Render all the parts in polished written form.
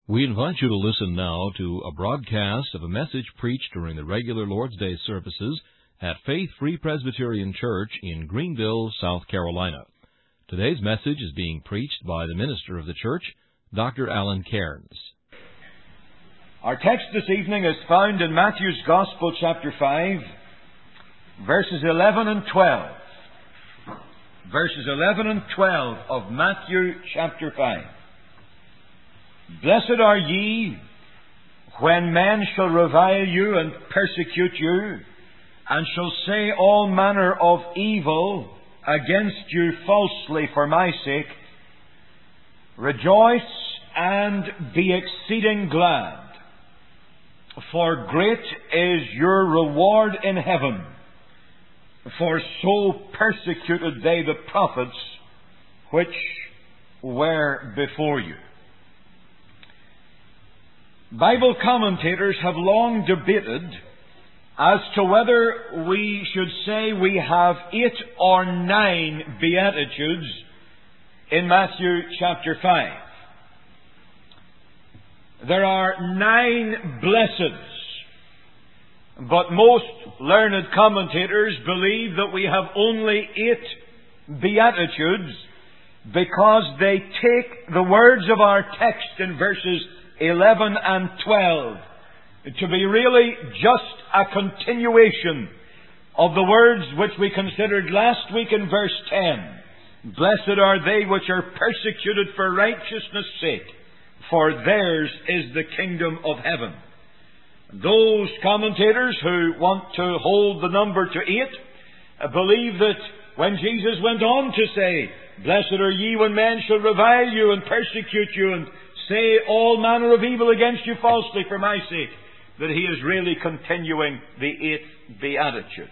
We invite you to listen now to a broadcast of a message preached during the regular Lord's Day services at Faith Free Presbyterian Church in Greenville, South Carolina. Today's message is being preached by the minister of the church, Dr. Alan Cairns. Our text this evening is found in Matthew's Gospel, chapter 5, verses 11 and 12. Verses 11 and 12 of Matthew chapter 5. Blessed are ye when men shall revile you and persecute you, and shall say all manner of evil against you falsely for my sake. Rejoice and be exceeding glad, for great is your reward in heaven. For so persecuted they the prophets which were before you. Bible commentators have long debated as to whether we should say we have 8 or 9 Beatitudes in Matthew chapter 5. There are 9 blesseds, but most learned commentators believe that we have only 8 Beatitudes because they take the words of our text in verses 11 and 12 to be really just a continuation of the words which we considered last week in verse 10. Blessed are they which are persecuted for righteousness' sake, for theirs is the kingdom of heaven. Those commentators who want to hold the number to 8 believe that when Jesus went on to say, Blessed are ye when men shall revile you and persecute you and say all manner of evil against you falsely for my sake, that he is really continuing the 8th Beatitude.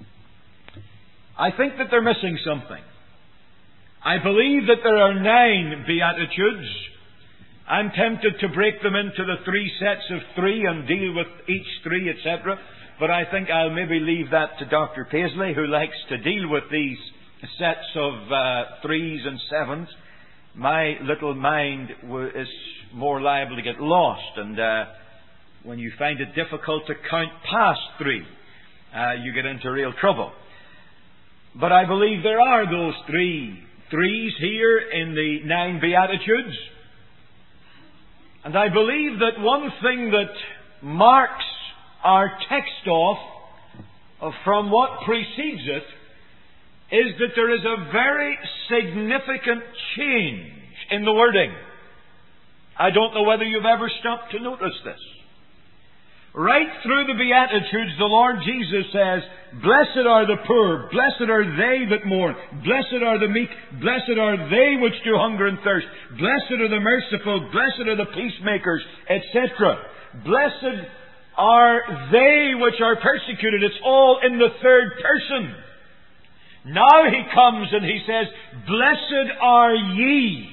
I think that they're missing something. I believe that there are 9 Beatitudes. I'm tempted to break them into the 3 sets of 3 and deal with each 3, etc. But I think I'll maybe leave that to Dr. Paisley, who likes to deal with these sets of 3s and 7s. My little mind is more liable to get lost, and when you find it difficult to count past 3, you get into real trouble. But I believe there are those 3s here in the 9 Beatitudes. And I believe that one thing that marks our text off from what precedes it is that there is a very significant change in the wording. I don't know whether you've ever stopped to notice this. Right through the Beatitudes, the Lord Jesus says, Blessed are the poor, blessed are they that mourn, blessed are the meek, blessed are they which do hunger and thirst, blessed are the merciful, blessed are the peacemakers, etc. Blessed are they which are persecuted. It's all in the third person. Now he comes and he says, Blessed are ye.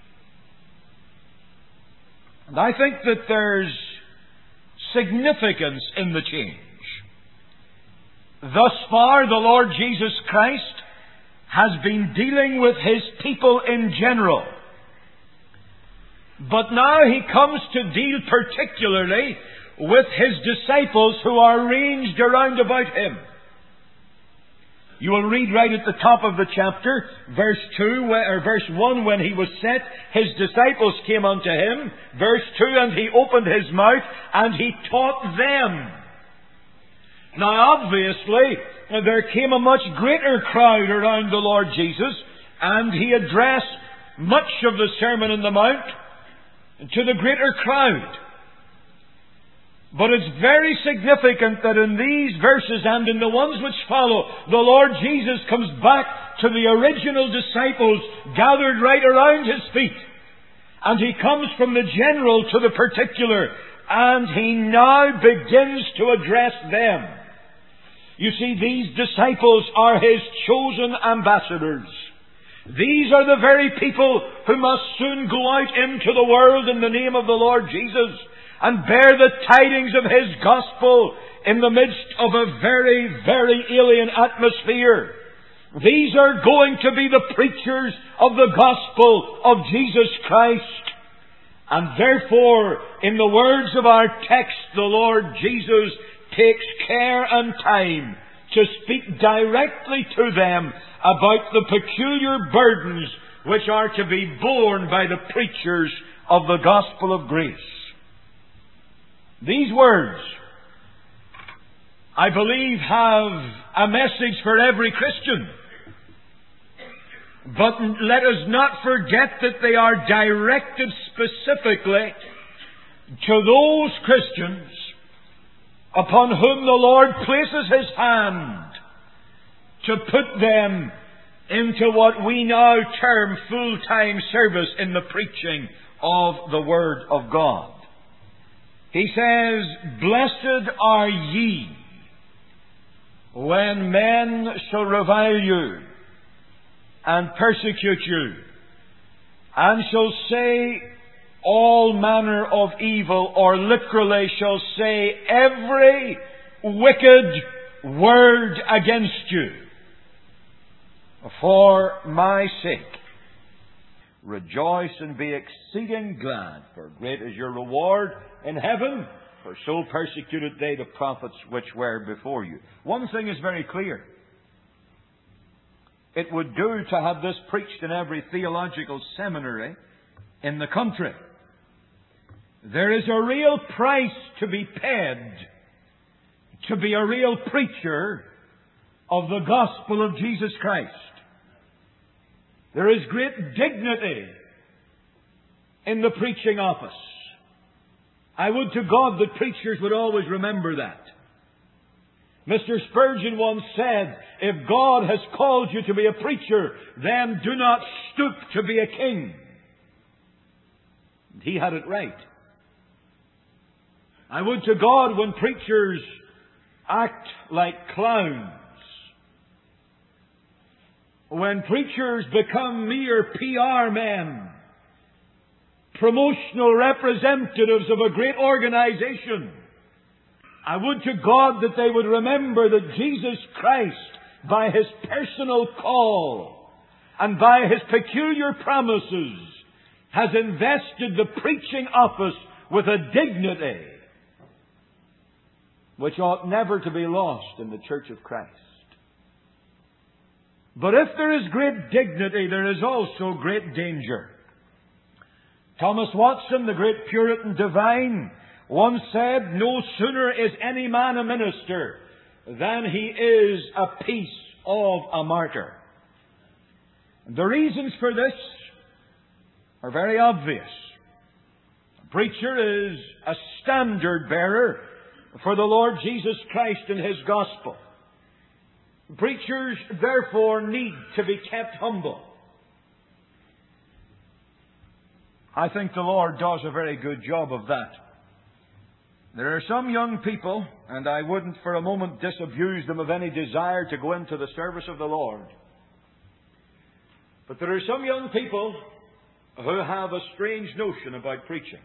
And I think that there's significance in the change. Thus far, the Lord Jesus Christ has been dealing with His people in general. But now He comes to deal particularly with His disciples who are ranged around about Him. You will read right at the top of the chapter, verse 1, when He was set, His disciples came unto Him. Verse 2, and He opened His mouth and He taught them. Now obviously, there came a much greater crowd around the Lord Jesus, and He addressed much of the Sermon on the Mount to the greater crowd. But it's very significant that in these verses and in the ones which follow, the Lord Jesus comes back to the original disciples gathered right around His feet. And He comes from the general to the particular. And He now begins to address them. You see, these disciples are His chosen ambassadors. These are the very people who must soon go out into the world in the name of the Lord Jesus and bear the tidings of His gospel in the midst of a very, very alien atmosphere. These are going to be the preachers of the gospel of Jesus Christ. And therefore, in the words of our text, the Lord Jesus takes care and time to speak directly to them about the peculiar burdens which are to be borne by the preachers of the gospel of grace. These words, I believe, have a message for every Christian. But let us not forget that they are directed specifically to those Christians upon whom the Lord places His hand to put them into what we now term full-time service in the preaching of the Word of God. He says, Blessed are ye when men shall revile you and persecute you, and shall say all manner of evil, or literally shall say every wicked word against you. For my sake, rejoice and be exceeding glad, for great is your reward in heaven, for so persecuted they the prophets which were before you. One thing is very clear. It would do to have this preached in every theological seminary in the country. There is a real price to be paid to be a real preacher of the gospel of Jesus Christ. There is great dignity in the preaching office. I would to God that preachers would always remember that. Mr. Spurgeon once said, if God has called you to be a preacher, then do not stoop to be a king. And he had it right. I would to God when preachers act like clowns, when preachers become mere PR men, promotional representatives of a great organization, I would to God that they would remember that Jesus Christ, by His personal call and by His peculiar promises, has invested the preaching office with a dignity which ought never to be lost in the Church of Christ. But if there is great dignity, there is also great danger. Thomas Watson, the great Puritan divine, once said, no sooner is any man a minister than he is a piece of a martyr. The reasons for this are very obvious. A preacher is a standard bearer for the Lord Jesus Christ and His gospel. Preachers, therefore, need to be kept humble. I think the Lord does a very good job of that. There are some young people, and I wouldn't for a moment disabuse them of any desire to go into the service of the Lord. But there are some young people who have a strange notion about preaching.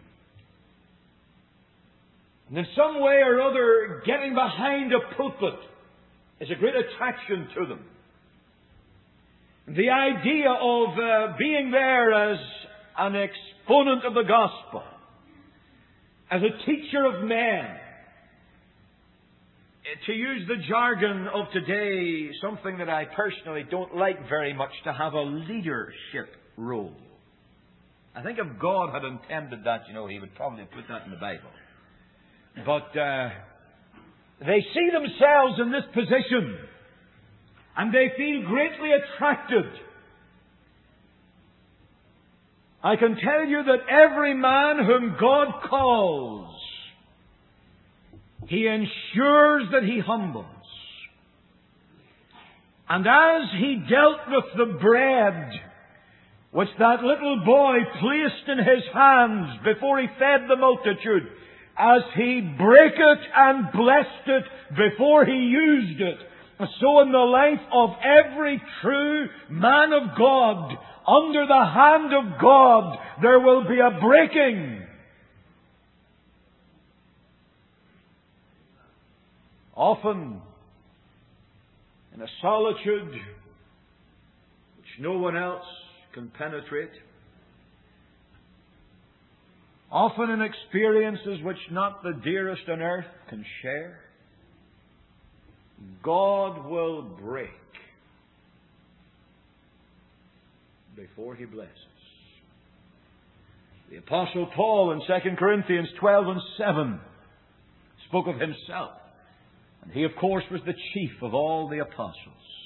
And in some way or other, getting behind a pulpit is a great attraction to them. The idea of being there as an exponent of the gospel, as a teacher of men, to use the jargon of today, something that I personally don't like very much, to have a leadership role. I think if God had intended that, He would probably put that in the Bible. But they see themselves in this position, and they feel greatly attracted. I can tell you that every man whom God calls, He ensures that he humbles. And as He dealt with the bread which that little boy placed in his hands before He fed the multitude, as He brake it and blessed it before He used it, so in the life of every true man of God, under the hand of God, there will be a breaking. Often, in a solitude which no one else can penetrate, often in experiences which not the dearest on earth can share, God will break before He blesses. The Apostle Paul in 2 Corinthians 12 and 7 spoke of himself. And he, of course, was the chief of all the apostles.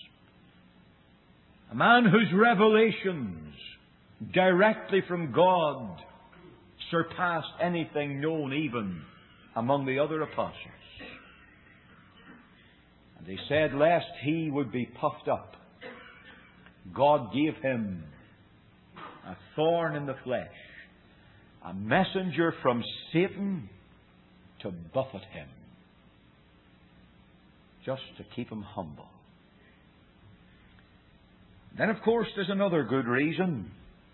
A man whose revelations directly from God surpassed anything known even among the other apostles. And he said, lest he would be puffed up, God gave him a thorn in the flesh, a messenger from Satan to buffet him, just to keep him humble. Then, of course, there's another good reason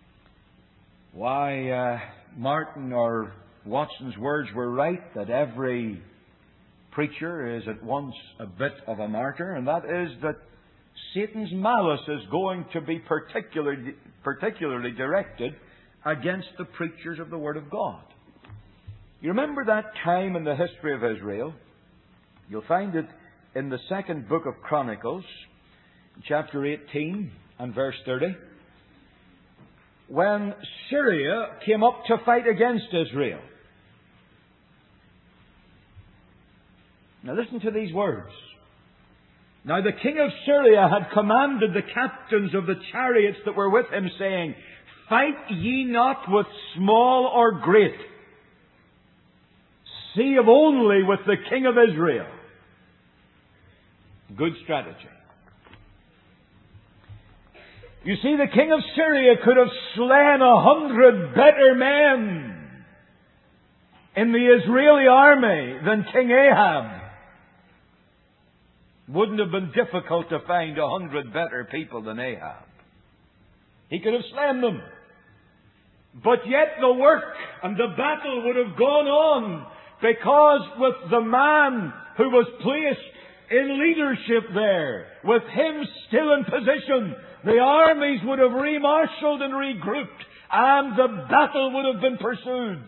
why Martin or Watson's words were right, that every preacher is at once a bit of a martyr, and that is that Satan's malice is going to be particularly directed against the preachers of the Word of God. You remember that time in the history of Israel? You'll find it in the second book of Chronicles, chapter 18 and verse 30, when Syria came up to fight against Israel. Now listen to these words. Now the king of Syria had commanded the captains of the chariots that were with him, saying, fight ye not with small or great, save only with the king of Israel. Good strategy. You see, the king of Syria could have slain 100 better men in the Israeli army than King Ahab. Wouldn't have been difficult to find 100 better people than Ahab. He could have slain them. But yet the work and the battle would have gone on, because with the man who was placed in leadership there, with him still in position, the armies would have remarshalled and regrouped, and the battle would have been pursued.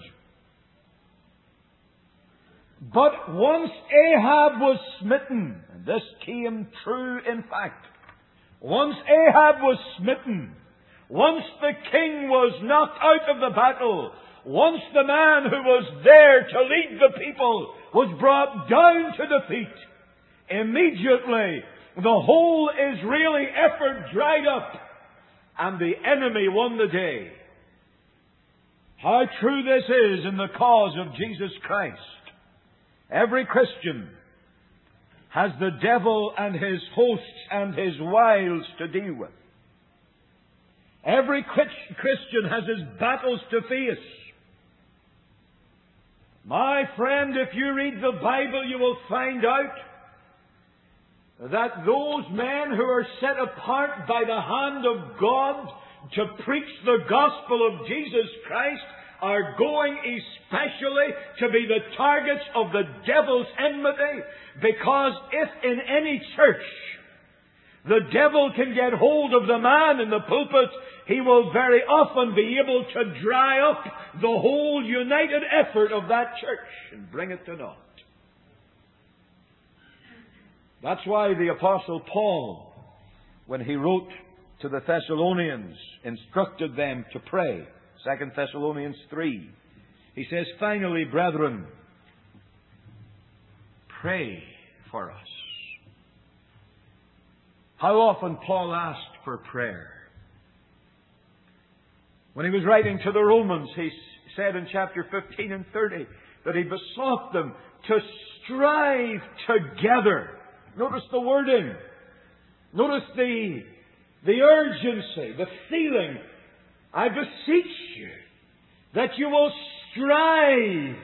But once Ahab was smitten, and this came true in fact, once Ahab was smitten, once the king was knocked out of the battle, once the man who was there to lead the people was brought down to defeat, immediately the whole Israeli effort dried up and the enemy won the day. How true this is in the cause of Jesus Christ. Every Christian has the devil and his hosts and his wiles to deal with. Every Christian has his battles to face. My friend, if you read the Bible, you will find out that those men who are set apart by the hand of God to preach the gospel of Jesus Christ are going especially to be the targets of the devil's enmity, because if in any church the devil can get hold of the man in the pulpit, he will very often be able to dry up the whole united effort of that church and bring it to naught. That's why the Apostle Paul, when he wrote to the Thessalonians, instructed them to pray. 2 Thessalonians 3. He says, finally, brethren, pray for us. How often Paul asked for prayer. When he was writing to the Romans, he said in chapter 15 and 30 that he besought them to strive together. Notice the wording. Notice the urgency, the feeling. I beseech you that you will strive,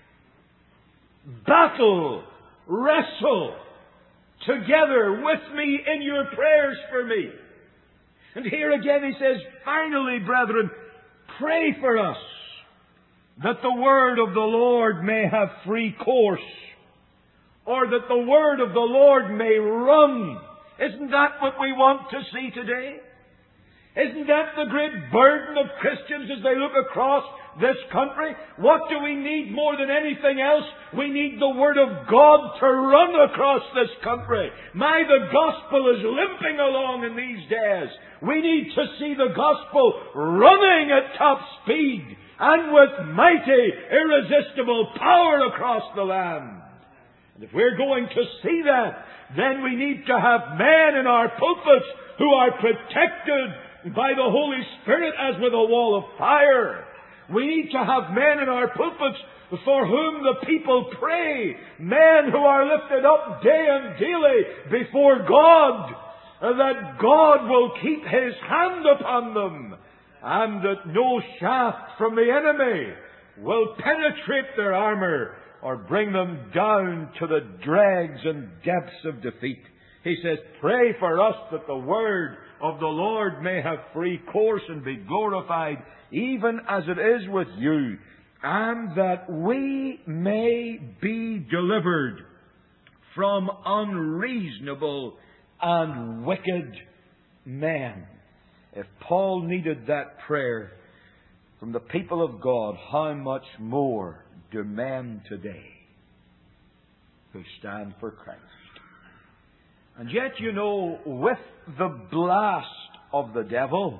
battle, wrestle together with me in your prayers for me. And here again he says, finally, brethren, pray for us that the word of the Lord may have free course, or that the word of the Lord may run. Isn't that what we want to see today? Isn't that the great burden of Christians as they look across this country. What do we need more than anything else? We need the Word of God to run across this country. The gospel is limping along in these days. We need to see the gospel running at top speed and with mighty, irresistible power across the land. And if we're going to see that, then we need to have men in our pulpits who are protected by the Holy Spirit as with a wall of fire. We need to have men in our pulpits for whom the people pray. Men who are lifted up day and daily before God, that God will keep His hand upon them, and that no shaft from the enemy will penetrate their armor or bring them down to the dregs and depths of defeat. He says, pray for us that the word of the Lord may have free course and be glorified, even as it is with you, and that we may be delivered from unreasonable and wicked men. If Paul needed that prayer from the people of God, how much more do men today who stand for Christ? And yet, with the blast of the devil,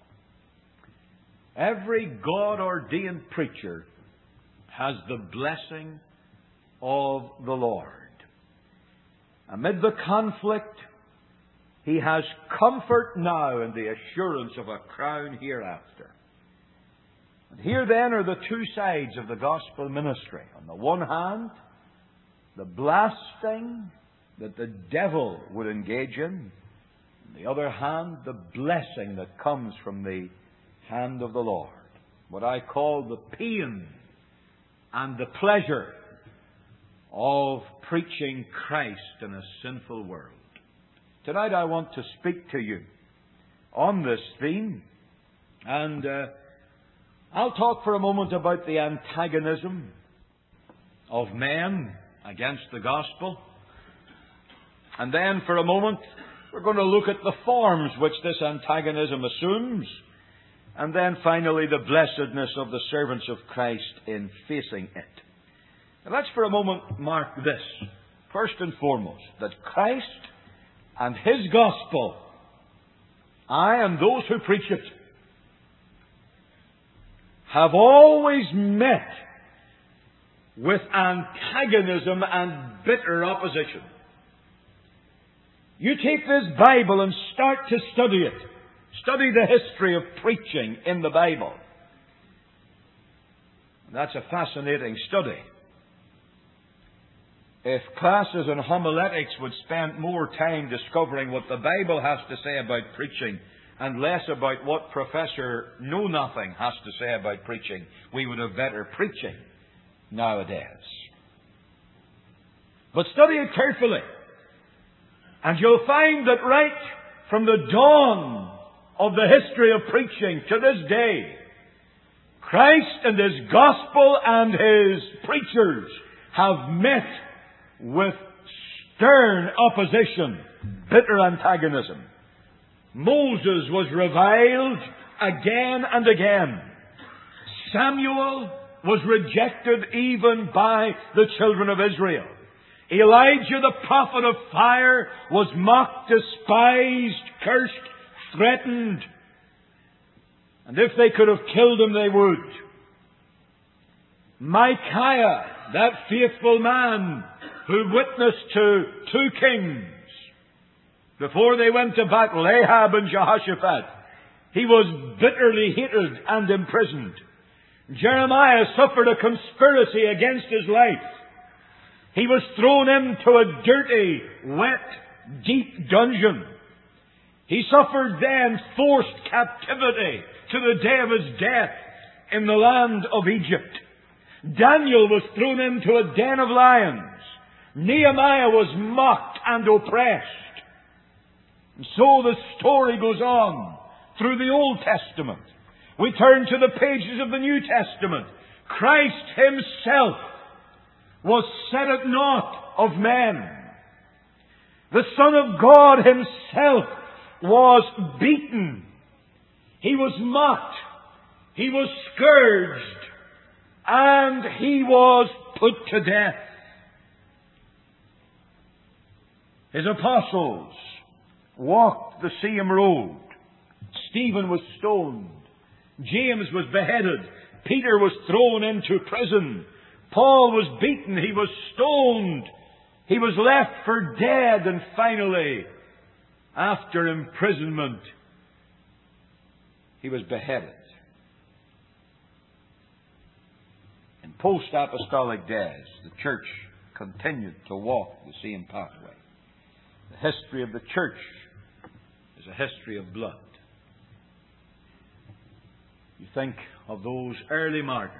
every God-ordained preacher has the blessing of the Lord. Amid the conflict, he has comfort now and the assurance of a crown hereafter. And here then are the two sides of the gospel ministry. On the one hand, the blasting that the devil would engage in. On the other hand, the blessing that comes from the hand of the Lord. What I call the pain and the pleasure of preaching Christ in a sinful world. Tonight I want to speak to you on this theme, and I'll talk for a moment about the antagonism of men against the gospel. And then for a moment we're going to look at the forms which this antagonism assumes. And then finally the blessedness of the servants of Christ in facing it. Now let's for a moment mark this, first and foremost, that Christ and His gospel, and those who preach it, have always met with antagonism and bitter opposition. You take this Bible and start to study it. Study the history of preaching in the Bible. That's a fascinating study. If classes in homiletics would spend more time discovering what the Bible has to say about preaching and less about what Professor Know-Nothing has to say about preaching, we would have better preaching nowadays. But study it carefully, and you'll find that right from the dawn of the history of preaching to this day, Christ and His gospel and His preachers have met with stern opposition, bitter antagonism. Moses was reviled again and again. Samuel was rejected even by the children of Israel. Elijah, the prophet of fire, was mocked, despised, cursed, threatened. And if they could have killed him, they would. Micaiah, that faithful man who witnessed to two kings before they went to battle, Ahab and Jehoshaphat, he was bitterly hated and imprisoned. Jeremiah suffered a conspiracy against his life. He was thrown into a dirty, wet, deep dungeon. He suffered then forced captivity to the day of his death in the land of Egypt. Daniel was thrown into a den of lions. Nehemiah was mocked and oppressed. And so the story goes on through the Old Testament. We turn to the pages of the New Testament. Christ Himself was set at naught of men. The Son of God Himself was beaten. He was mocked. He was scourged. and He was put to death. His apostles walked the same road. Stephen was stoned. James was beheaded. Peter was thrown into prison. Paul was beaten. He was stoned. He was left for dead. And finally, after imprisonment, he was beheaded. In post-apostolic days, the church continued to walk the same pathway. The history of the church is a history of blood. You think of those early martyrs.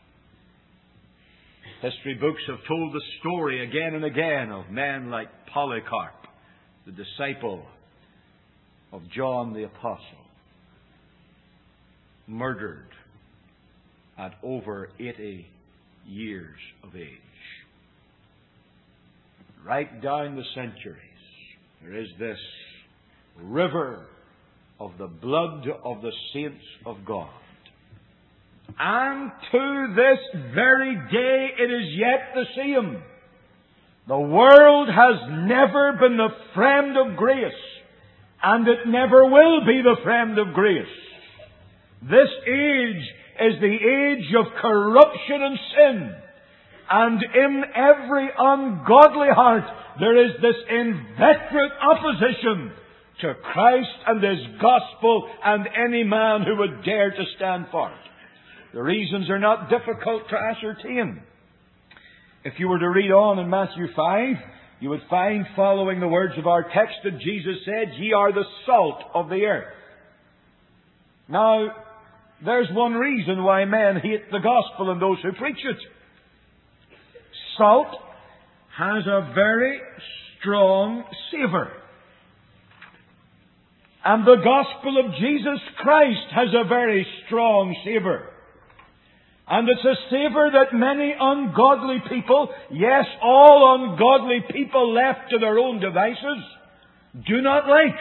History books have told the story again and again of men like Polycarp, the disciple of John the Apostle, murdered at over 80 years of age. Right down the centuries, there is this river of the blood of the saints of God. And to this very day it is yet the same. The world has never been the friend of grace, and it never will be the friend of grace. This age is the age of corruption and sin. And in every ungodly heart there is this inveterate opposition to Christ and His gospel and any man who would dare to stand for it. The reasons are not difficult to ascertain. If you were to read on in Matthew 5, you would find, following the words of our text, that Jesus said, "Ye are the salt of the earth." Now, there's one reason why men hate the gospel and those who preach it. Salt has a very strong savour. And the gospel of Jesus Christ has a very strong savour. And it's a savour that many ungodly people, yes, all ungodly people left to their own devices, do not like.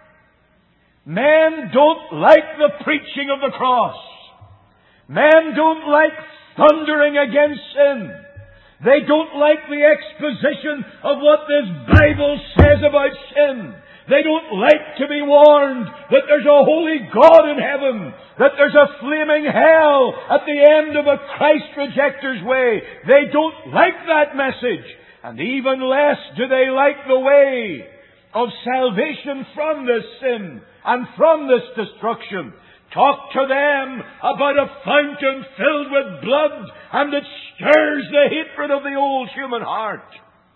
Men don't like the preaching of the cross. Men don't like thundering against sin. They don't like the exposition of what this Bible says about sin. They don't like to be warned that there's a holy God in heaven, that there's a flaming hell at the end of a Christ rejecter's way. They don't like that message. And even less do they like the way of salvation from this sin and from this destruction. Talk to them about a fountain filled with blood and that stirs the hatred of the old human heart.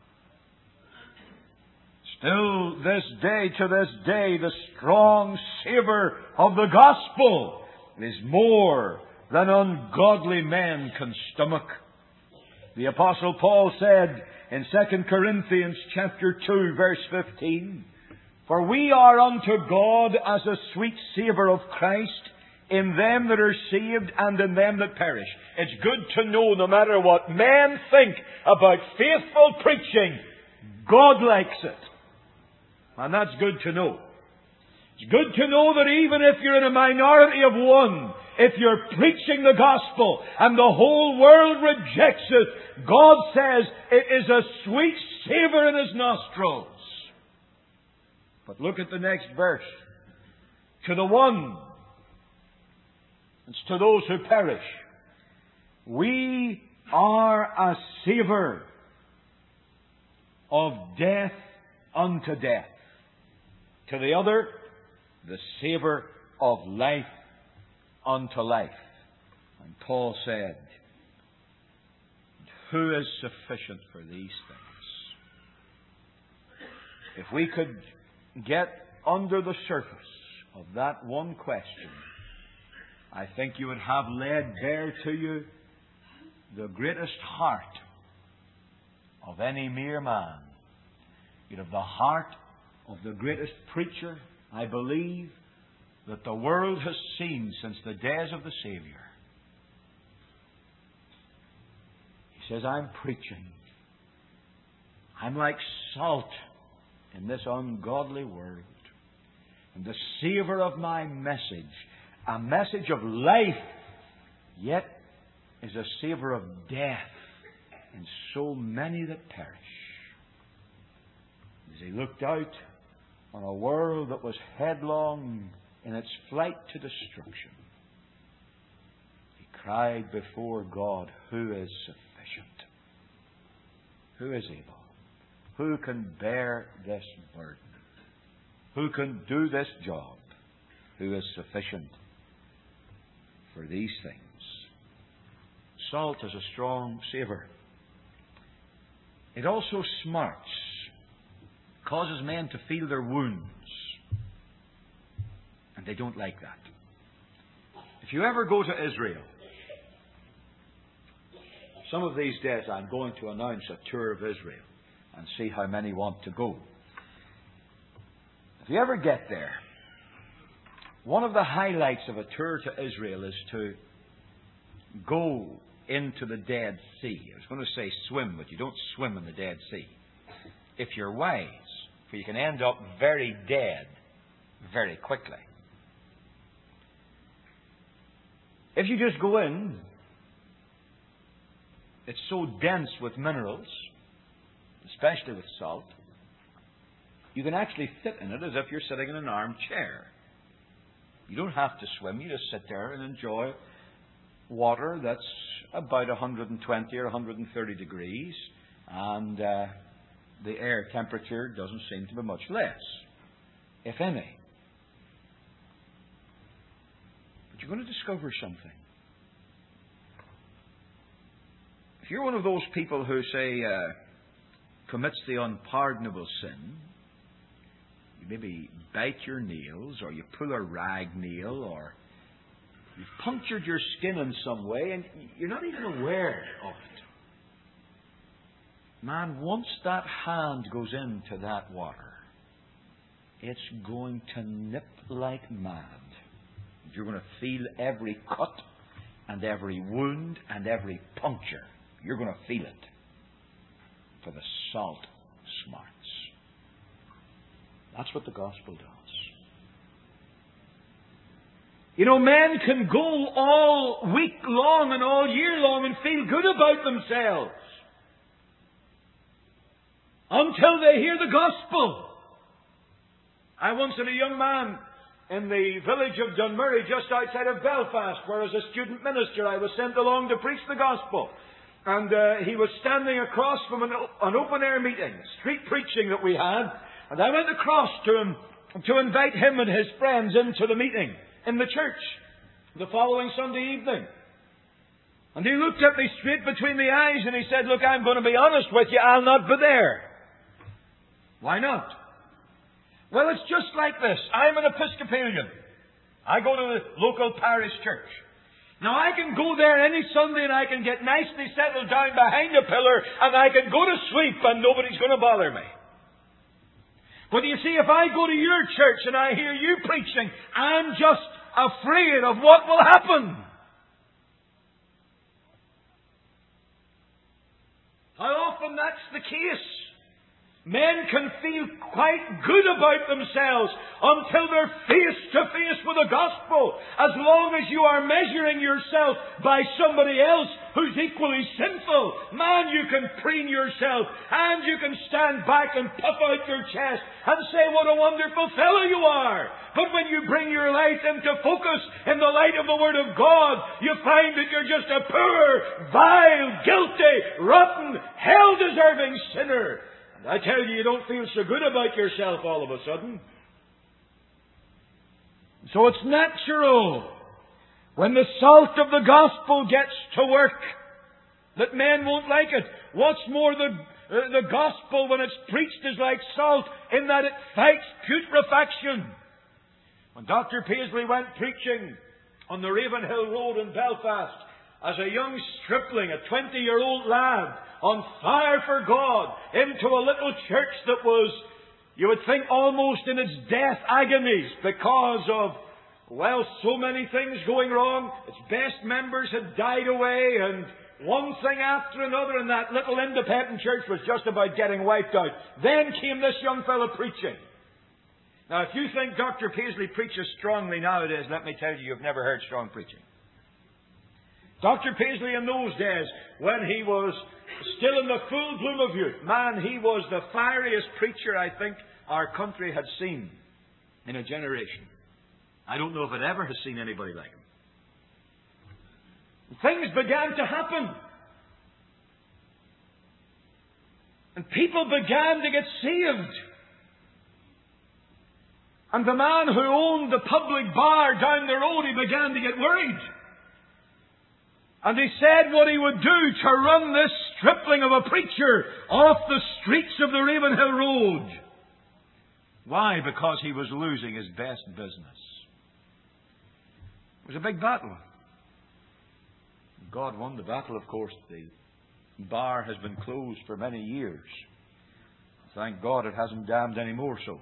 Still, to this day, the strong savour of the gospel is more than ungodly men can stomach. The Apostle Paul said in 2 Corinthians chapter 2, verse 15, "For we are unto God as a sweet savour of Christ in them that are saved and in them that perish." It's good to know, no matter what men think about faithful preaching, God likes it. And that's good to know. It's good to know that even if you're in a minority of one, if you're preaching the gospel and the whole world rejects it, God says it is a sweet savour in His nostrils. But look at the next verse. To the one, it's to those who perish, we are a savour of death unto death. To the other, the savour of life unto life. And Paul said, who is sufficient for these things? If we could get under the surface of that one question, I think you would have laid bare to you the greatest heart of any mere man. You'd have the heart of the greatest preacher, I believe, that the world has seen since the days of the Savior. He says, I'm preaching. I'm like salt in this ungodly world. And the savour of my message, a message of life, yet is a savour of death in so many that perish. As he looked out on a world that was headlong in its flight to destruction, he cried before God, who is sufficient? Who is able? Who can bear this burden? Who can do this job? Who is sufficient for these things? Salt is a strong savour. It also smarts, causes men to feel their wounds. And they don't like that. If you ever go to Israel, some of these days I'm going to announce a tour of Israel and see how many want to go. If you ever get there, one of the highlights of a tour to Israel is to go into the Dead Sea. I was going to say swim, but you don't swim in the Dead Sea. If you're wise, for you can end up very dead very quickly. If you just go in, it's so dense with minerals, especially with salt, you can actually sit in it as if you're sitting in an armchair. You don't have to swim. You just sit there and enjoy water that's about 120 or 130 degrees, and the air temperature doesn't seem to be much less, if any. But you're going to discover something. If you're one of those people who say commits the unpardonable sin, you maybe bite your nails, or you pull a rag nail, or you've punctured your skin in some way, and you're not even aware of it. Man, once that hand goes into that water, it's going to nip like mad. You're going to feel every cut and every wound and every puncture. You're going to feel it. For the salt smarts. That's what the gospel does. You know, men can go all week long and all year long and feel good about themselves until they hear the gospel. I once had a young man in the village of Dunmurry, just outside of Belfast, where as a student minister I was sent along to preach the gospel. And he was standing across from an open-air meeting, street preaching that we had. And I went across to him to invite him and his friends into the meeting in the church the following Sunday evening. And he looked at me straight between the eyes and he said, "Look, I'm going to be honest with you, I'll not be there." "Why not?" "Well, it's just like this. I'm an Episcopalian. I go to the local parish church. Now, I can go there any Sunday and I can get nicely settled down behind a pillar and I can go to sleep and nobody's going to bother me. But you see, if I go to your church and I hear you preaching, I'm just afraid of what will happen." How often that's the case. Men can feel quite good about themselves until they're face to face with the gospel. As long as you are measuring yourself by somebody else who's equally sinful, man, you can preen yourself and you can stand back and puff out your chest and say what a wonderful fellow you are. But when you bring your life into focus in the light of the Word of God, you find that you're just a poor, vile, guilty, rotten, hell-deserving sinner. And I tell you, you don't feel so good about yourself all of a sudden. So it's natural, when the salt of the gospel gets to work, that men won't like it. What's more, the gospel, when it's preached, is like salt in that it fights putrefaction. When Dr. Paisley went preaching on the Ravenhill Road in Belfast, as a young stripling, a 20-year-old lad, on fire for God, into a little church that was, you would think, almost in its death agonies because of, well, so many things going wrong. Its best members had died away, and one thing after another, and that little independent church was just about getting wiped out. Then came this young fellow preaching. Now, if you think Dr. Paisley preaches strongly nowadays, let me tell you, you've never heard strong preaching. Dr. Paisley in those days, when he was still in the full bloom of youth, man, he was the fieriest preacher I think our country had seen in a generation. I don't know if it ever has seen anybody like him. Things began to happen. And people began to get saved. And the man who owned the public bar down the road, he began to get worried. And he said what he would do to run this stripling of a preacher off the streets of the Ravenhill Road. Why? Because he was losing his best business. It was a big battle. God won the battle, of course. The bar has been closed for many years. Thank God it hasn't damned any more souls.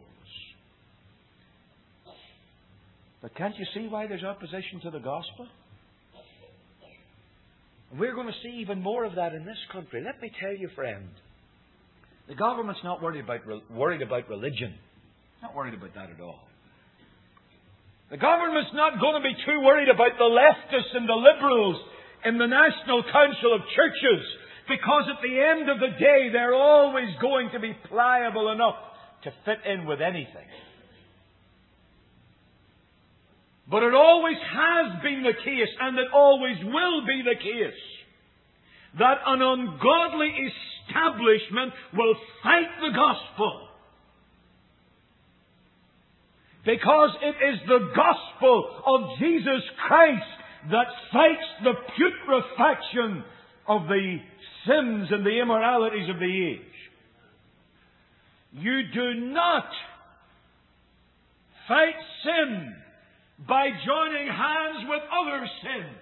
But can't you see why there's opposition to the gospel? And we're going to see even more of that in this country. Let me tell you, friend, the government's not worried about religion. Not worried about that at all. The government's not going to be too worried about the leftists and the liberals in the National Council of Churches, because at the end of the day, they're always going to be pliable enough to fit in with anything. But it always has been the case, and it always will be the case, that an ungodly establishment will fight the gospel. Because it is the gospel of Jesus Christ that fights the putrefaction of the sins and the immoralities of the age. You do not fight sin by joining hands with other sins.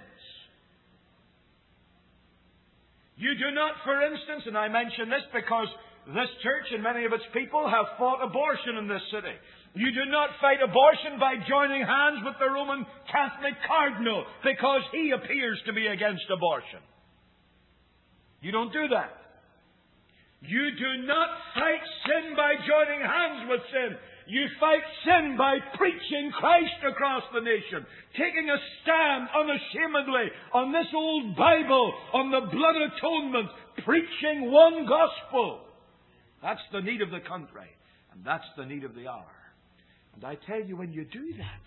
You do not, for instance, and I mention this because this church and many of its people have fought abortion in this city. You do not fight abortion by joining hands with the Roman Catholic Cardinal because he appears to be against abortion. You don't do that. You do not fight sin by joining hands with sin. You fight sin by preaching Christ across the nation, taking a stand unashamedly on this old Bible, on the blood atonement, preaching one gospel. That's the need of the country, and that's the need of the hour. And I tell you, when you do that,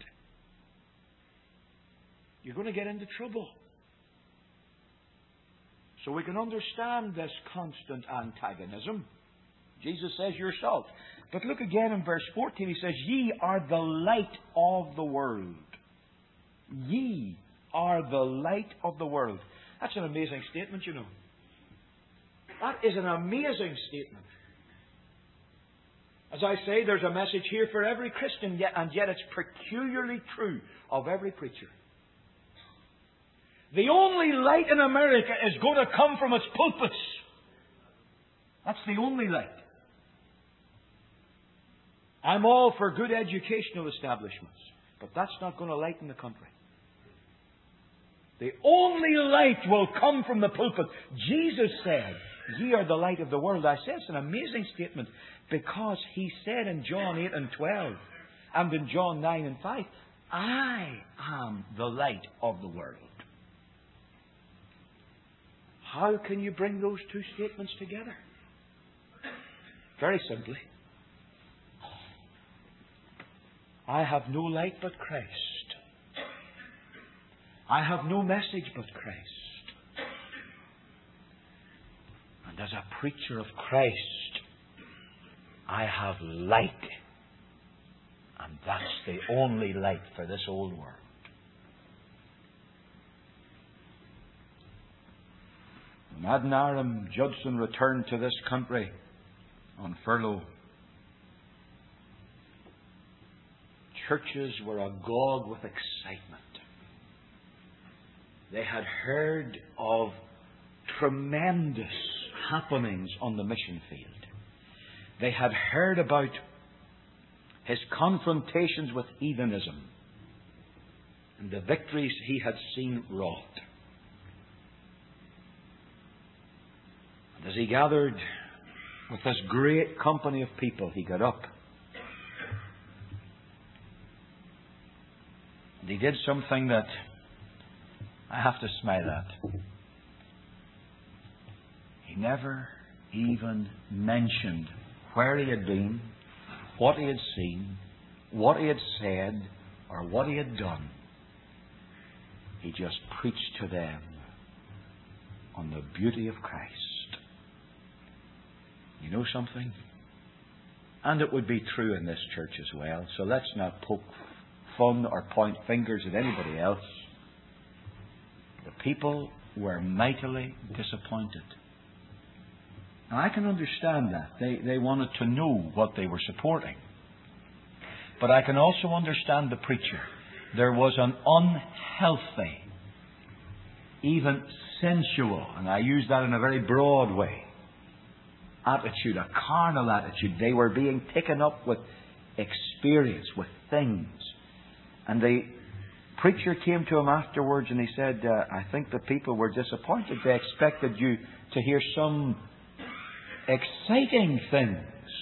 you're going to get into trouble. So we can understand this constant antagonism. Jesus says, you're salt. But look again in verse 14. He says, ye are the light of the world. Ye are the light of the world. That's an amazing statement, you know. That is an amazing statement. As I say, there's a message here for every Christian, and yet it's peculiarly true of every preacher. The only light in America is going to come from its pulpits. That's the only light. I'm all for good educational establishments, but that's not going to lighten the country. The only light will come from the pulpit. Jesus said, ye are the light of the world. I say it's an amazing statement, because He said in John 8 and 12, and in John 9 and 5, I am the light of the world. How can you bring those two statements together? Very simply. I have no light but Christ. I have no message but Christ. And as a preacher of Christ, I have light. And that's the only light for this old world. When Adoniram Judson returned to this country on furlough, churches were agog with excitement. They had heard of tremendous happenings on the mission field. They had heard about his confrontations with heathenism and the victories he had seen wrought. And as he gathered with this great company of people, he got up and he did something that I have to smile at. He never even mentioned where he had been, what he had seen, what he had said, or what he had done. He just preached to them on the beauty of Christ. You know something? And it would be true in this church as well. So let's not poke fun or point fingers at anybody else. The people were mightily disappointed. Now I can understand that. They wanted to know what they were supporting. But I can also understand the preacher. There was an unhealthy, even sensual, and I use that in a very broad way, attitude, a carnal attitude. They were being taken up with experience, with things. And the preacher came to him afterwards and he said, I think the people were disappointed. They expected you to hear some exciting things.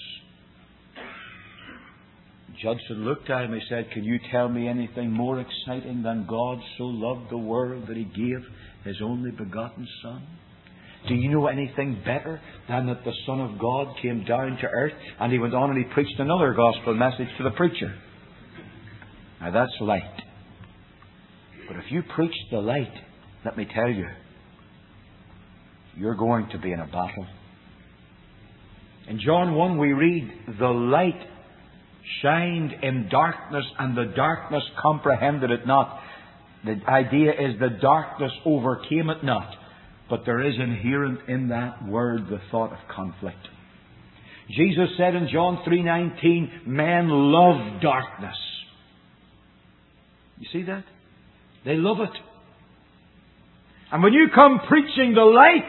Judson looked at him and he said, can you tell me anything more exciting than God so loved the world that He gave His only begotten Son? Do you know anything better than that the Son of God came down to earth? And he went on and he preached another gospel message to the preacher. Now that's light. But if you preach the light, let me tell you, you're going to be in a battle. In John 1 we read, the light shined in darkness and the darkness comprehended it not. The idea is the darkness overcame it not. But there is inherent in that word the thought of conflict. Jesus said in John 3:19, men love darkness. You see that? They love it. And when you come preaching the light,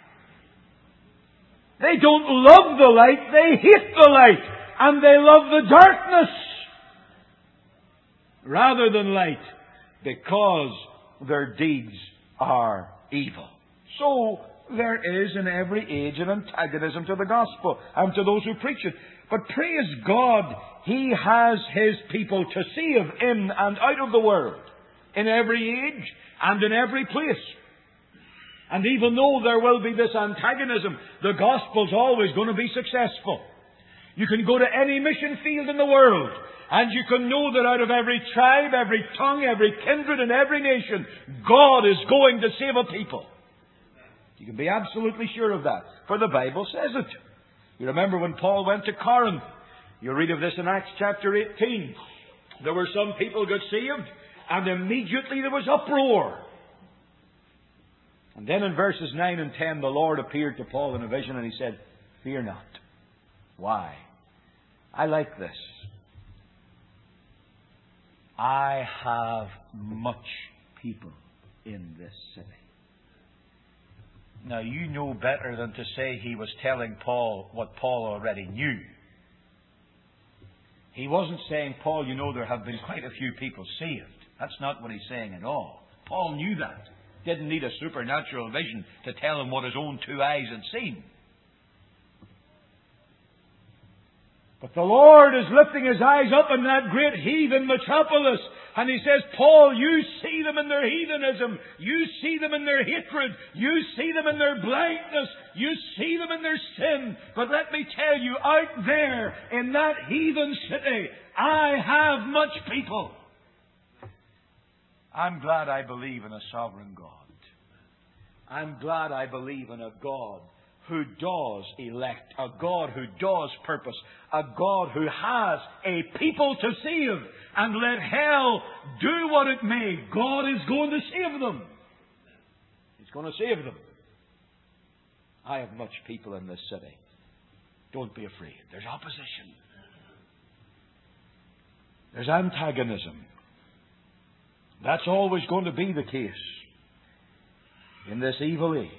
they don't love the light, they hate the light. And they love the darkness rather than light, because their deeds are evil. So there is in every age an antagonism to the gospel and to those who preach it. But praise God, He has His people to save in and out of the world, in every age and in every place. And even though there will be this antagonism, the gospel's always going to be successful. You can go to any mission field in the world, and you can know that out of every tribe, every tongue, every kindred, and every nation, God is going to save a people. You can be absolutely sure of that, for the Bible says it. You remember when Paul went to Corinth. You read of this in Acts chapter 18. There were some people got saved, and immediately there was uproar. And then in verses 9 and 10, the Lord appeared to Paul in a vision, and He said, fear not. Why? I like this. I have much people in this city. Now, you know better than to say he was telling Paul what Paul already knew. He wasn't saying, Paul, you know there have been quite a few people saved. That's not what he's saying at all. Paul knew that. Didn't need a supernatural vision to tell him what his own two eyes had seen. But the Lord is lifting His eyes up in that great heathen metropolis. And He says, Paul, you see them in their heathenism. You see them in their hatred. You see them in their blindness. You see them in their sin. But let me tell you, out there in that heathen city, I have much people. I'm glad I believe in a sovereign God. I'm glad I believe in a God who does elect, a God who does purpose, a God who has a people to save. And let hell do what it may, God is going to save them. He's going to save them. I have much people in this city. Don't be afraid. There's opposition. There's antagonism. That's always going to be the case in this evil age.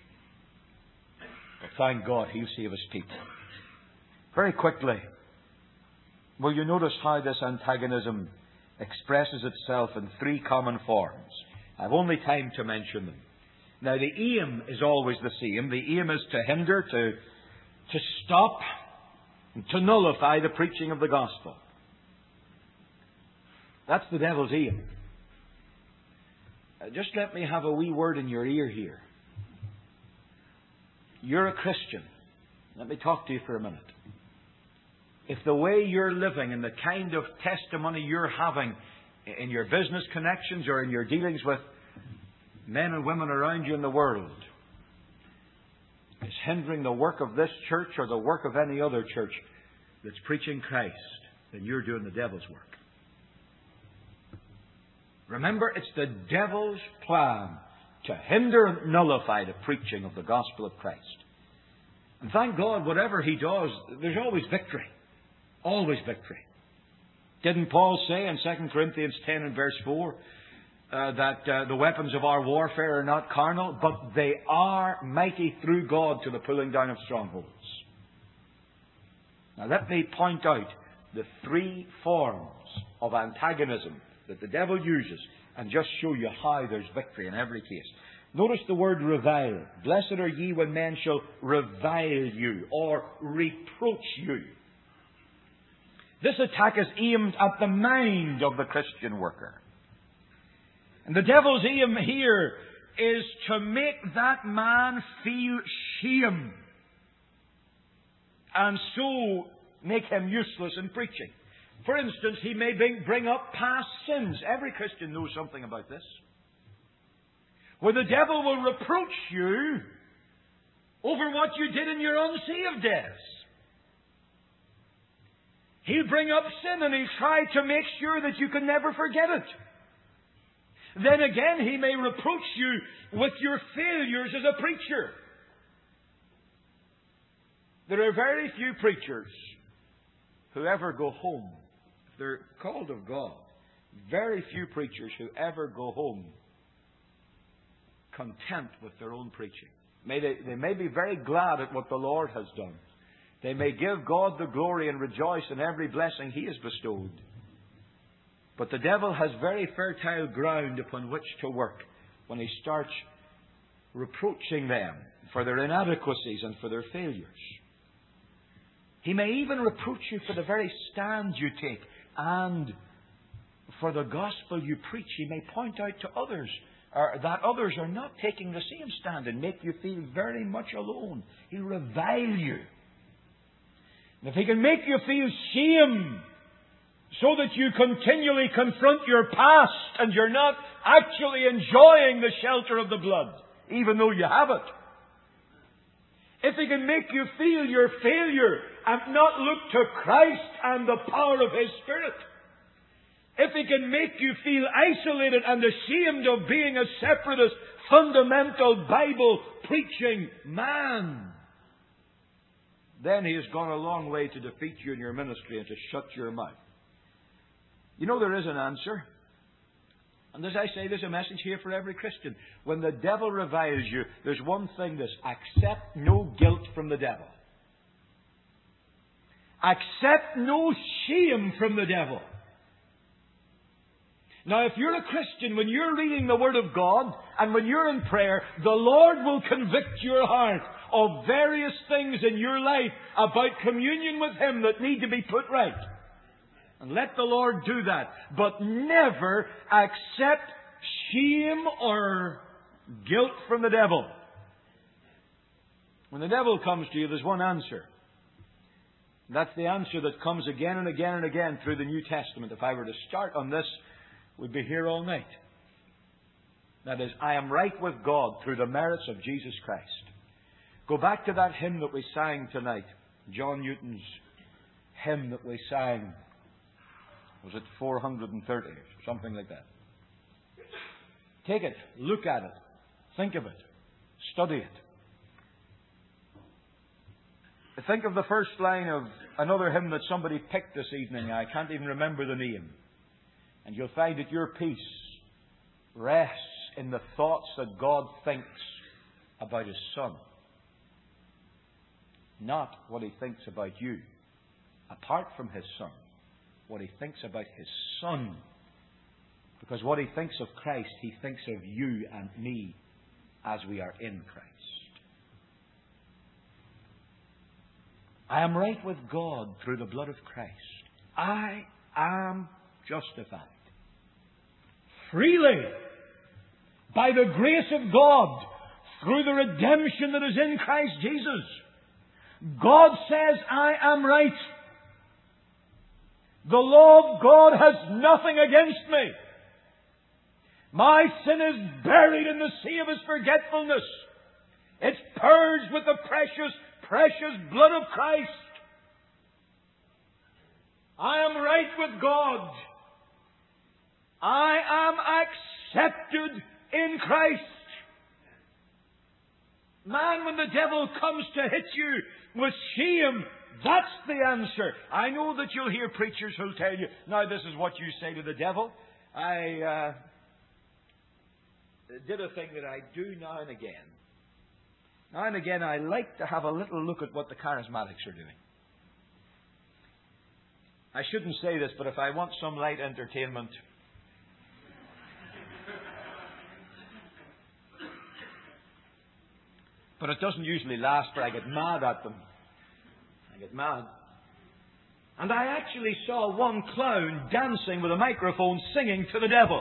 But thank God He'll save His people. Very quickly, will you notice how this antagonism expresses itself in three common forms? I've only time to mention them. Now, the aim is always the same. The aim is to hinder, to stop, to nullify the preaching of the gospel. That's the devil's aim. Just let me have a wee word in your ear here. You're a Christian. Let me talk to you for a minute. If the way you're living and the kind of testimony you're having in your business connections or in your dealings with men and women around you in the world is hindering the work of this church or the work of any other church that's preaching Christ, then you're doing the devil's work. Remember, it's the devil's plan to hinder and nullify the preaching of the gospel of Christ. And thank God, whatever he does, there's always victory. Always victory. Didn't Paul say in 2 Corinthians 10 and verse 4 that the weapons of our warfare are not carnal, but they are mighty through God to the pulling down of strongholds? Now let me point out the three forms of antagonism that the devil uses and just show you how there's victory in every case. Notice the word revile. Blessed are ye when men shall revile you or reproach you. This attack is aimed at the mind of the Christian worker. And the devil's aim here is to make that man feel shame and so make him useless in preaching. For instance, he may bring up past sins. Every Christian knows something about this. Where the devil will reproach you over what you did in your unsaved days. He'll bring up sin and he'll try to make sure that you can never forget it. Then again, he may reproach you with your failures as a preacher. There are very few preachers who ever go home. If they're called of God, very few preachers who ever go home content with their own preaching. They may be very glad at what the Lord has done. They may give God the glory and rejoice in every blessing He has bestowed. But the devil has very fertile ground upon which to work when he starts reproaching them for their inadequacies and for their failures. He may even reproach you for the very stand you take and for the gospel you preach. He may point out to others that others are not taking the same stand and make you feel very much alone. He'll revile you. And if he can make you feel shame so that you continually confront your past and you're not actually enjoying the shelter of the blood, even though you have it. If he can make you feel your failure and not look to Christ and the power of His Spirit. If he can make you feel isolated and ashamed of being a separatist, fundamental Bible preaching man, then he has gone a long way to defeat you in your ministry and to shut your mouth. You know there is an answer. And as I say, there's a message here for every Christian. When the devil reviles you, there's one thing: accept no guilt from the devil. Accept no shame from the devil. Now, if you're a Christian, when you're reading the Word of God and when you're in prayer, the Lord will convict your heart of various things in your life about communion with Him that need to be put right. And let the Lord do that. But never accept shame or guilt from the devil. When the devil comes to you, there's one answer. That's the answer that comes again and again and again through the New Testament. If I were to start on this, we'd be here all night. That is, I am right with God through the merits of Jesus Christ. Go back to that hymn that we sang tonight. John Newton's hymn that we sang. Was it 430 or something like that? Take it, look at it, think of it, study it. Think of the first line of another hymn that somebody picked this evening. I can't even remember the name. And you'll find that your peace rests in the thoughts that God thinks about His Son. Not what He thinks about you. Apart from His Son. What He thinks about His Son. Because what He thinks of Christ, He thinks of you and me as we are in Christ. I am right with God through the blood of Christ. I am justified freely by the grace of God, through the redemption that is in Christ Jesus. God says, I am right. The law of God has nothing against me. My sin is buried in the sea of His forgetfulness. It's purged with the precious, precious blood of Christ. I am right with God. I am accepted in Christ. Man, when the devil comes to hit you with shame, that's the answer. I know that you'll hear preachers who'll tell you, now this is what you say to the devil. I did a thing that I do now and again. Now and again I like to have a little look at what the charismatics are doing. I shouldn't say this, but if I want some light entertainment, but it doesn't usually last, but I get mad at them. I get mad. And I actually saw one clown dancing with a microphone singing to the devil.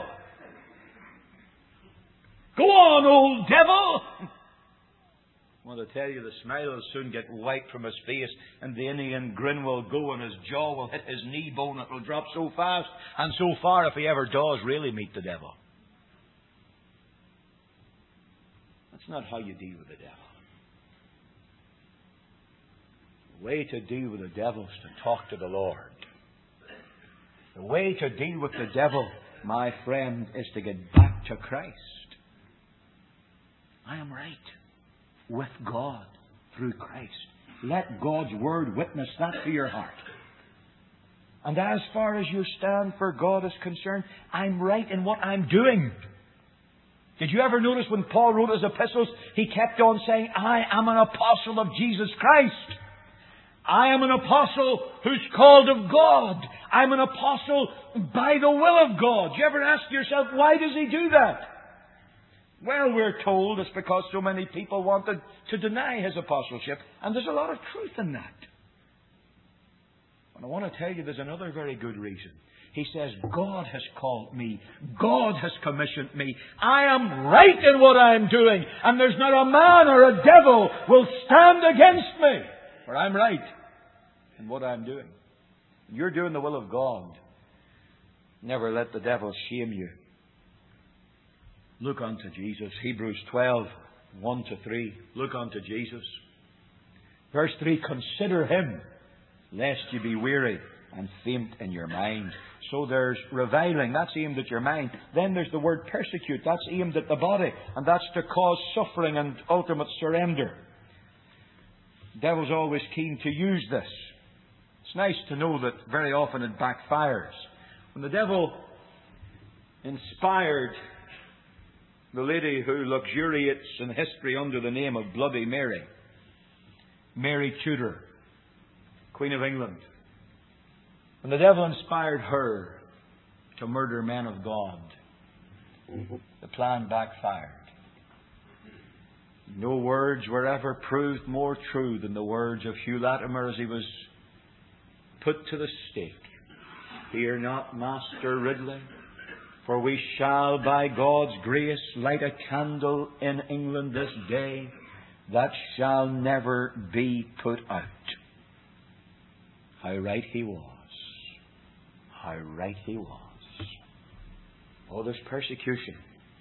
Go on, old devil! I want to tell you, the smile will soon get wiped from his face, and the Indian grin will go, and his jaw will hit his knee bone. It will drop so fast and so far if he ever does really meet the devil. That's not how you deal with the devil. The way to deal with the devil is to talk to the Lord. The way to deal with the devil, my friend, is to get back to Christ. I am right with God through Christ. Let God's Word witness that to your heart. And as far as your stand for God is concerned, I'm right in what I'm doing. Did you ever notice when Paul wrote his epistles, he kept on saying, I am an apostle of Jesus Christ. I am an apostle who's called of God. I'm an apostle by the will of God. Do you ever ask yourself, why does he do that? Well, we're told it's because so many people wanted to deny his apostleship, and there's a lot of truth in that. And I want to tell you there's another very good reason. He says, God has called me. God has commissioned me. I am right in what I'm doing, and there's not a man or a devil will stand against me, for I'm right in what I'm doing. You're doing the will of God. Never let the devil shame you. Look unto Jesus. Hebrews 12, 1-3. Look unto Jesus. Verse 3, consider Him, lest you be weary and faint in your mind. So there's reviling, that's aimed at your mind. Then there's the word persecute, that's aimed at the body. And that's to cause suffering and ultimate surrender. The devil's always keen to use this. It's nice to know that very often it backfires. When the devil inspired the lady who luxuriates in history under the name of Bloody Mary, Mary Tudor, Queen of England, when the devil inspired her to murder men of God, the plan backfired. No words were ever proved more true than the words of Hugh Latimer as he was put to the stake. Fear not, Master Ridley, for we shall by God's grace light a candle in England this day that shall never be put out. How right he was. How right he was. Oh, there's persecution.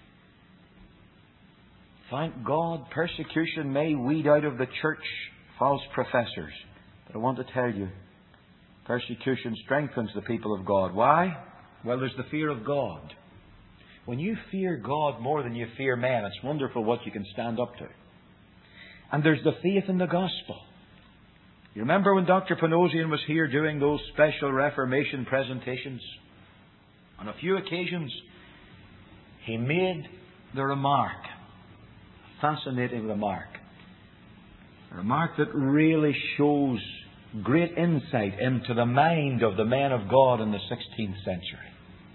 Thank God, persecution may weed out of the church false professors. But I want to tell you, persecution strengthens the people of God. Why? Well, there's the fear of God. When you fear God more than you fear men, it's wonderful what you can stand up to. And there's the faith in the gospel. You remember when Dr. Panosian was here doing those special Reformation presentations? On a few occasions, he made the remark, a fascinating remark, a remark that really shows great insight into the mind of the men of God in the 16th century.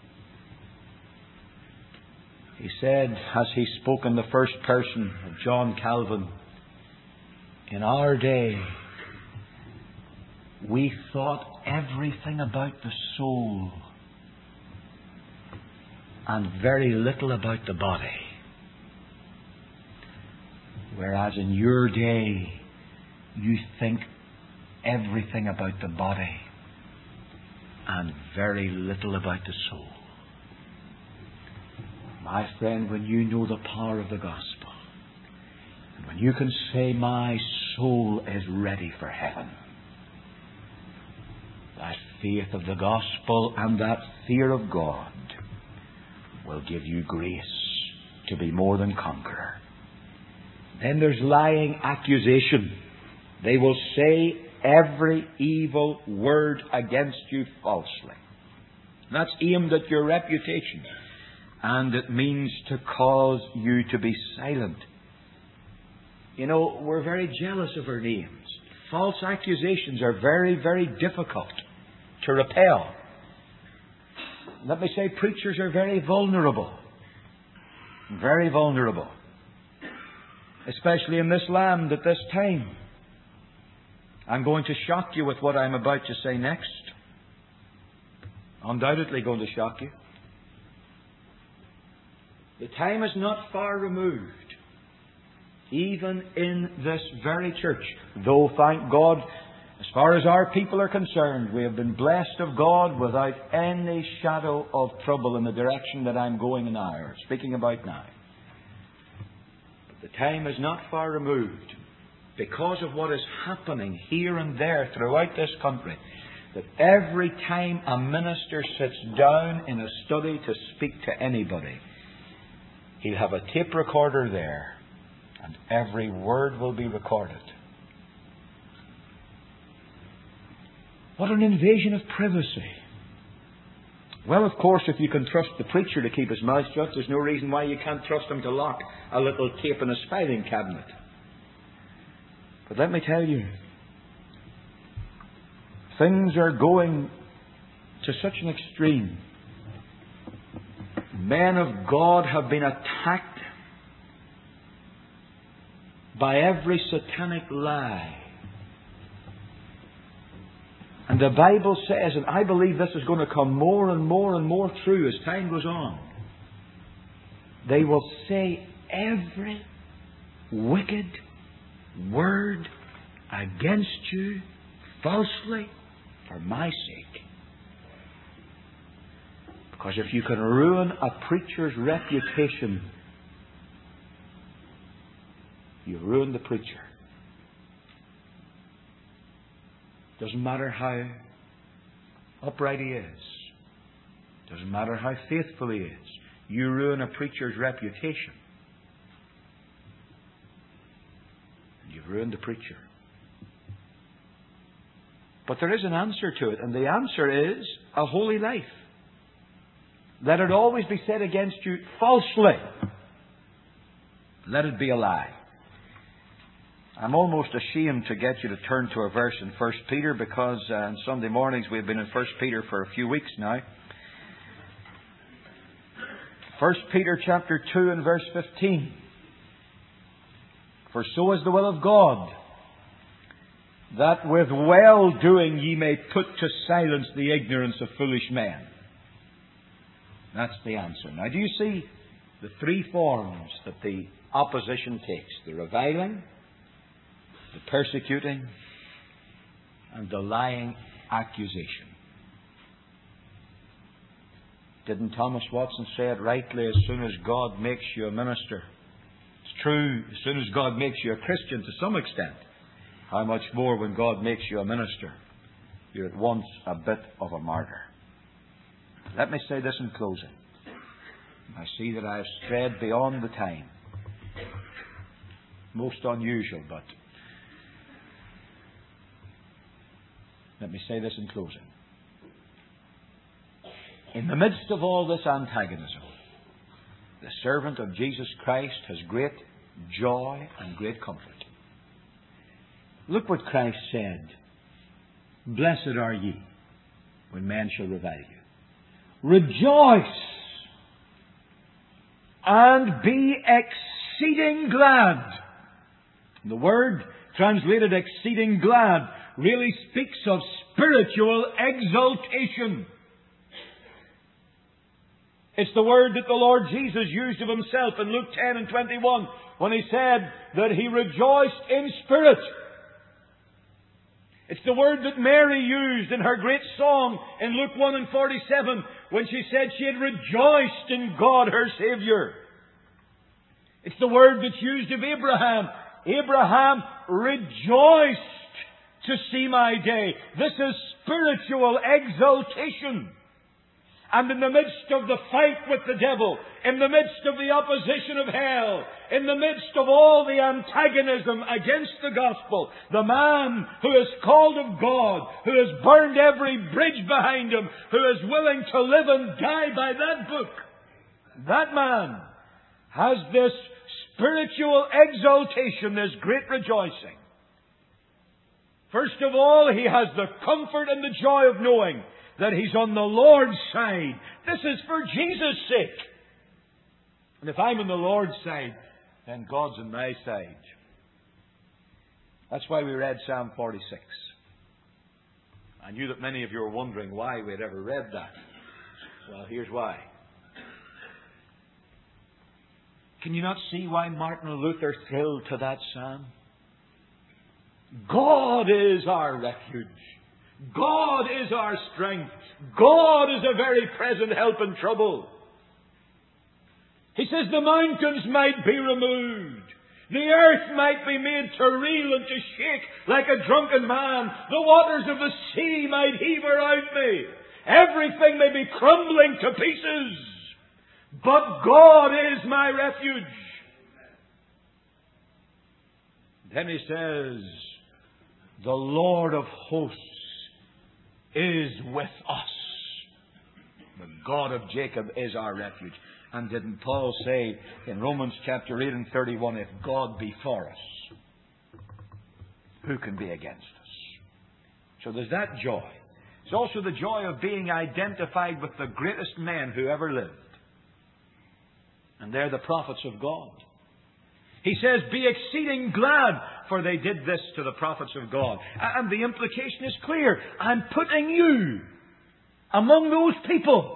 He said, as he spoke in the first person of John Calvin, in our day, we thought everything about the soul and very little about the body. Whereas in your day, you think everything about the body and very little about the soul. My friend, when you know the power of the gospel, and when you can say, my soul is ready for heaven, that faith of the gospel and that fear of God will give you grace to be more than conqueror. Then there's lying accusation. They will say every evil word against you falsely. That's aimed at your reputation. And it means to cause you to be silent. You know, we're very jealous of our names. False accusations are very, very difficult to repel. Let me say, preachers are very vulnerable. Very vulnerable. Especially in this land at this time. I'm going to shock you with what I'm about to say next. Undoubtedly going to shock you. The time is not far removed, even in this very church. Though, thank God, as far as our people are concerned, we have been blessed of God without any shadow of trouble in the direction that I'm going now, or speaking about now. But the time is not far removed, because of what is happening here and there throughout this country, that every time a minister sits down in a study to speak to anybody, he'll have a tape recorder there, and every word will be recorded. What an invasion of privacy. Well, of course, if you can trust the preacher to keep his mouth shut, there's no reason why you can't trust him to lock a little tape in his filing cabinet. But let me tell you, things are going to such an extreme. Men of God have been attacked by every satanic lie. And the Bible says, and I believe this is going to come more and more and more true as time goes on, they will say every wicked word against you falsely for my sake. Because if you can ruin a preacher's reputation, you ruin the preacher. Doesn't matter how upright he is. Doesn't matter how faithful he is. You ruin a preacher's reputation, and you've ruined the preacher. But there is an answer to it, and the answer is a holy life. Let it always be said against you falsely. Let it be a lie. I'm almost ashamed to get you to turn to a verse in 1 Peter, because on Sunday mornings we've been in 1 Peter for a few weeks now. 1 Peter chapter 2 and verse 15. For so is the will of God, that with well-doing ye may put to silence the ignorance of foolish men. That's the answer. Now, do you see the three forms that the opposition takes? The reviling, the persecuting, and the lying accusation. Didn't Thomas Watson say it rightly? As soon as God makes you a minister, it's true, as soon as God makes you a Christian to some extent, how much more when God makes you a minister? You're at once a bit of a martyr. Let me say this in closing. I see that I have strayed beyond the time. Most unusual, but let me say this in closing. In the midst of all this antagonism, the servant of Jesus Christ has great joy and great comfort. Look what Christ said. Blessed are ye when men shall revile you. Rejoice and be exceeding glad. The word translated exceeding glad really speaks of spiritual exaltation. It's the word that the Lord Jesus used of Himself in Luke 10 and 21 when He said that He rejoiced in spirit. It's the word that Mary used in her great song in Luke 1 and 47 when she said she had rejoiced in God her Saviour. It's the word that's used of Abraham. Abraham rejoiced to see my day. This is spiritual exaltation. And in the midst of the fight with the devil, in the midst of the opposition of hell, in the midst of all the antagonism against the gospel, the man who is called of God, who has burned every bridge behind him, who is willing to live and die by that book, that man has this spiritual exaltation, this great rejoicing. First of all, he has the comfort and the joy of knowing that he's on the Lord's side. This is for Jesus' sake. And if I'm on the Lord's side, then God's on my side. That's why we read Psalm 46. I knew that many of you were wondering why we had ever read that. Well, here's why. Can you not see why Martin Luther thrilled to that psalm? God is our refuge. God is our strength. God is a very present help in trouble. He says the mountains might be removed. The earth might be made to reel and to shake like a drunken man. The waters of the sea might heave around me. Everything may be crumbling to pieces. But God is my refuge. Then he says, the Lord of hosts is with us. The God of Jacob is our refuge. And didn't Paul say in Romans chapter 8 and 31, if God be for us, who can be against us? So there's that joy. There's also the joy of being identified with the greatest men who ever lived. And they're the prophets of God. He says, be exceeding glad, for they did this to the prophets of God. And the implication is clear. I'm putting you among those people.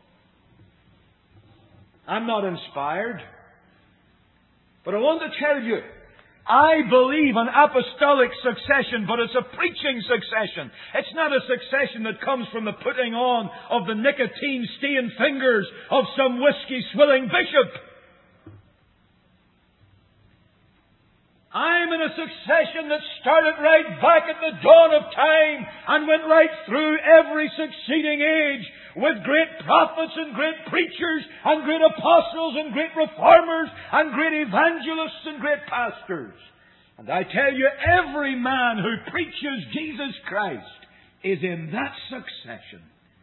I'm not inspired. But I want to tell you, I believe in apostolic succession, but it's a preaching succession. It's not a succession that comes from the putting on of the nicotine-stained fingers of some whiskey-swilling bishop. I'm in a succession that started right back at the dawn of time and went right through every succeeding age with great prophets and great preachers and great apostles and great reformers and great evangelists and great pastors. And I tell you, every man who preaches Jesus Christ is in that succession.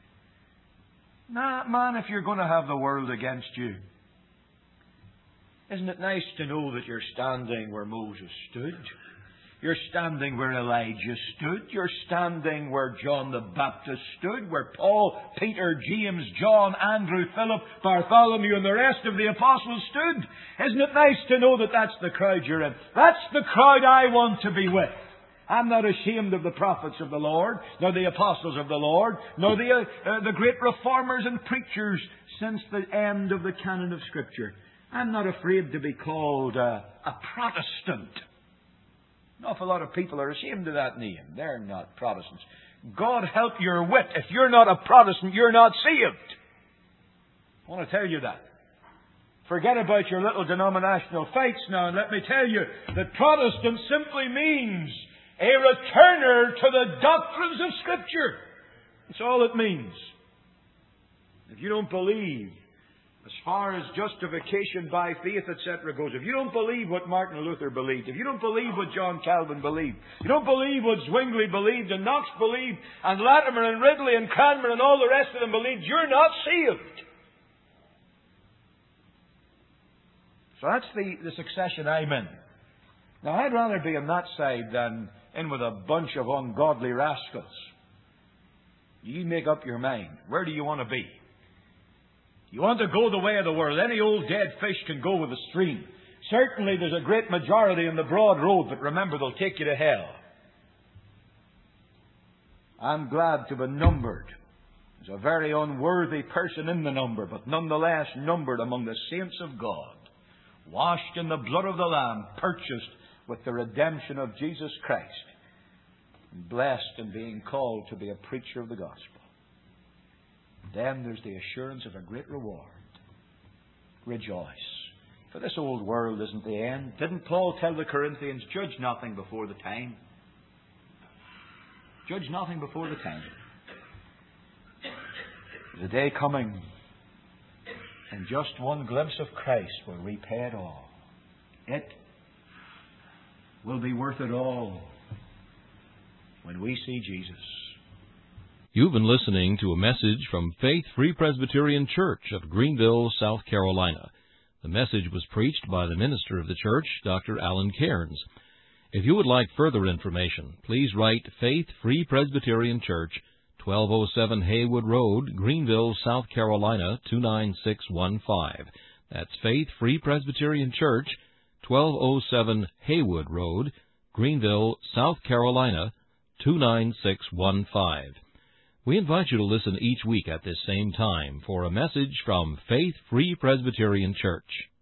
Nah, man, if you're going to have the world against you, isn't it nice to know that you're standing where Moses stood? You're standing where Elijah stood. You're standing where John the Baptist stood, where Paul, Peter, James, John, Andrew, Philip, Bartholomew, and the rest of the apostles stood. Isn't it nice to know that that's the crowd you're in? That's the crowd I want to be with. I'm not ashamed of the prophets of the Lord, nor the apostles of the Lord, nor the great reformers and preachers since the end of the canon of Scripture. I'm not afraid to be called a Protestant. An awful lot of people are ashamed of that name. They're not Protestants. God help your wit. If you're not a Protestant, you're not saved. I want to tell you that. Forget about your little denominational fights now, and let me tell you that Protestant simply means a returner to the doctrines of Scripture. That's all it means. If you don't believe, as far as justification by faith, etc. goes, if you don't believe what Martin Luther believed, if you don't believe what John Calvin believed, you don't believe what Zwingli believed, and Knox believed, and Latimer, and Ridley, and Cranmer, and all the rest of them believed, you're not saved. So that's the succession I'm in. Now, I'd rather be on that side than in with a bunch of ungodly rascals. You make up your mind. Where do you want to be? You want to go the way of the world. Any old dead fish can go with the stream. Certainly there's a great majority in the broad road, but remember, they'll take you to hell. I'm glad to be numbered was a very unworthy person in the number, but nonetheless numbered among the saints of God, washed in the blood of the Lamb, purchased with the redemption of Jesus Christ, and blessed in being called to be a preacher of the gospel. Then there's the assurance of a great reward. Rejoice, for this old world isn't the end. Didn't Paul tell the Corinthians, judge nothing before the time? Judge nothing before the time. There's a day coming, and just one glimpse of Christ will repay it all. It will be worth it all when we see Jesus. You've been listening to a message from Faith Free Presbyterian Church of Greenville, South Carolina. The message was preached by the minister of the church, Dr. Alan Cairns. If you would like further information, please write Faith Free Presbyterian Church, 1207 Haywood Road, Greenville, South Carolina, 29615. That's Faith Free Presbyterian Church, 1207 Haywood Road, Greenville, South Carolina, 29615. We invite you to listen each week at this same time for a message from Faith Free Presbyterian Church.